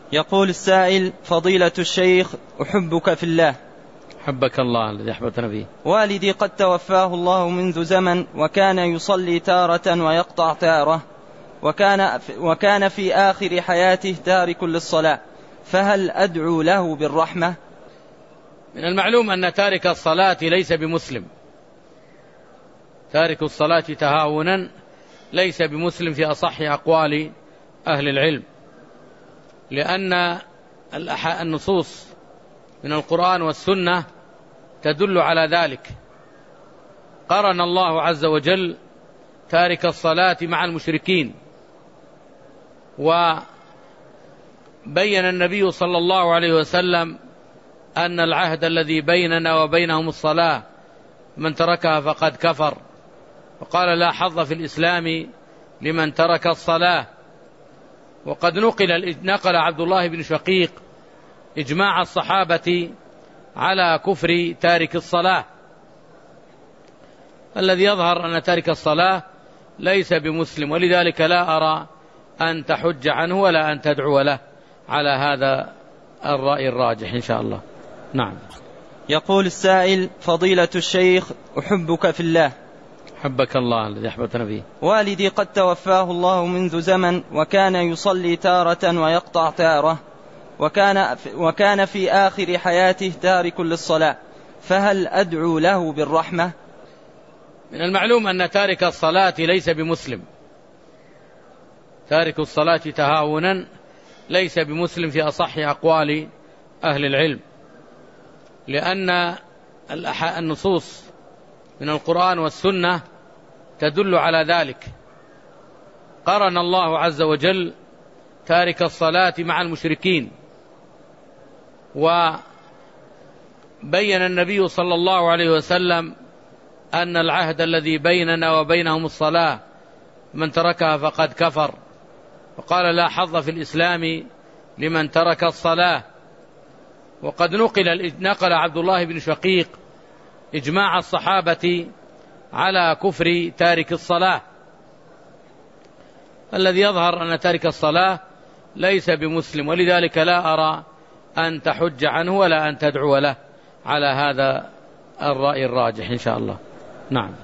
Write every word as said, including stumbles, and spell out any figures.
يقول السائل: فضيلة الشيخ، أحبك في الله. حبك الله الذي أحببتنا فيه. والدي قد توفاه الله منذ زمن، وكان يصلي تارة ويقطع تارة، وكان, وكان في آخر حياته تارك للصلاة، فهل أدعو له بالرحمة؟ من المعلوم أن تارك الصلاة ليس بمسلم. تارك الصلاة تهاونا ليس بمسلم في أصح أقوال أهل العلم، لأن النصوص من القرآن والسنة تدل على ذلك. قرن الله عز وجل تارك الصلاة مع المشركين، وبين النبي صلى الله عليه وسلم أن العهد الذي بيننا وبينهم الصلاة، من تركها فقد كفر، وقال: لا حظ في الإسلام لمن ترك الصلاة. وقد نقل, نقل عبد الله بن شقيق إجماع الصحابة على كفر تارك الصلاة. الذي يظهر أن تارك الصلاة ليس بمسلم، ولذلك لا أرى أن تحج عنه ولا أن تدعو له على هذا الرأي الراجح إن شاء الله. نعم. يقول السائل: فضيلة الشيخ، أحبك في الله. حبك الله الذي أحببتنا فيه. والدي قد توفاه الله منذ زمن، وكان يصلي تارة ويقطع تارة، وكان, وكان في آخر حياته تارك للصلاة، فهل أدعو له بالرحمة؟ من المعلوم أن تارك الصلاة ليس بمسلم. تارك الصلاة تهاونا ليس بمسلم في أصح أقوال أهل العلم، لأن النصوص من القرآن والسنة تدل على ذلك. قرن الله عز وجل تارك الصلاة مع المشركين، وبين النبي صلى الله عليه وسلم أن العهد الذي بيننا وبينهم الصلاة، من تركها فقد كفر، وقال: لا حظ في الإسلام لمن ترك الصلاة. وقد نقل, نقل عبد الله بن شقيق إجماع الصحابة على كفر تارك الصلاة. الذي يظهر أن تارك الصلاة ليس بمسلم، ولذلك لا أرى أن تحج عنه ولا أن تدعو له على هذا الرأي الراجح إن شاء الله. نعم.